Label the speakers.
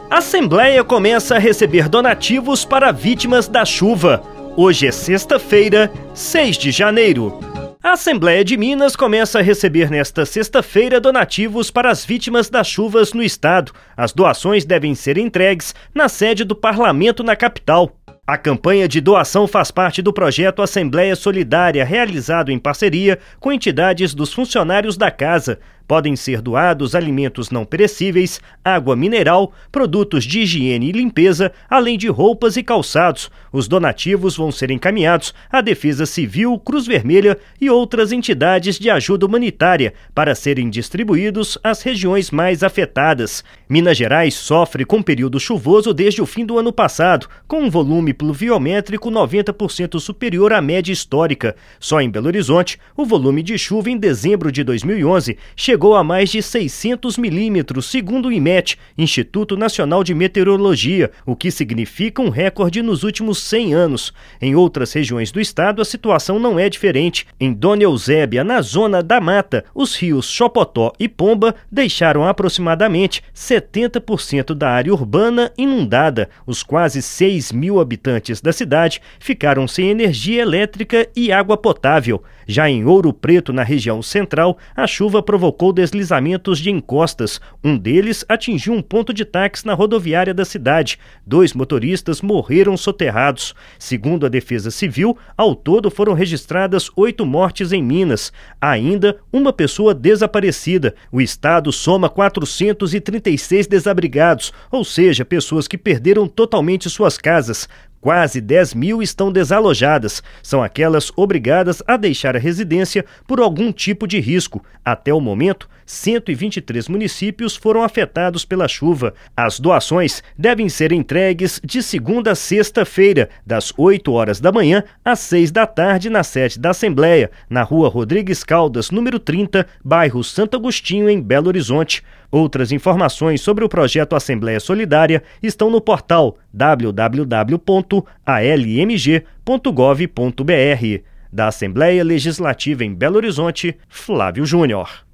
Speaker 1: A Assembleia começa a receber donativos para vítimas da chuva. Hoje é sexta-feira, 6 de janeiro. A Assembleia de Minas começa a receber nesta sexta-feira donativos para as vítimas das chuvas no estado. As doações devem ser entregues na sede do Parlamento na capital. A campanha de doação faz parte do projeto Assembleia Solidária, realizado em parceria com entidades dos funcionários da casa. Podem ser doados alimentos não perecíveis, água mineral, produtos de higiene e limpeza, além de roupas e calçados. Os donativos vão ser encaminhados à Defesa Civil, Cruz Vermelha e outras entidades de ajuda humanitária para serem distribuídos às regiões mais afetadas. Minas Gerais sofre com período chuvoso desde o fim do ano passado, com um volume pluviométrico 90% superior à média histórica. Só em Belo Horizonte, o volume de chuva em dezembro de 2011 chegou a mais de 600 milímetros, segundo o IMET, Instituto Nacional de Meteorologia, o que significa um recorde nos últimos 100 anos. Em outras regiões do estado, a situação não é diferente. Em Dona Eusébia, na zona da mata, os rios Chopotó e Pomba deixaram aproximadamente 70% da área urbana inundada. Os quase 6 mil habitantes da cidade ficaram sem energia elétrica e água potável. Já em Ouro Preto, na região central, a chuva provocou deslizamentos de encostas. Um deles atingiu um ponto de táxi na rodoviária da cidade. 2 motoristas morreram soterrados. Segundo a Defesa Civil, ao todo foram registradas 8 mortes em Minas. Há ainda uma pessoa desaparecida. O estado soma 436 desabrigados, ou seja, pessoas que perderam totalmente suas casas. Quase 10 mil estão desalojadas. São aquelas obrigadas a deixar a residência por algum tipo de risco. Até o momento, 123 municípios foram afetados pela chuva. As doações devem ser entregues de segunda a sexta-feira, das 8 horas da manhã às 6 da tarde, na sede da Assembleia, na Rua Rodrigues Caldas, número 30, bairro Santo Agostinho, em Belo Horizonte. Outras informações sobre o projeto Assembleia Solidária estão no portal www.almg.gov.br. Da Assembleia Legislativa em Belo Horizonte, Flávio Júnior.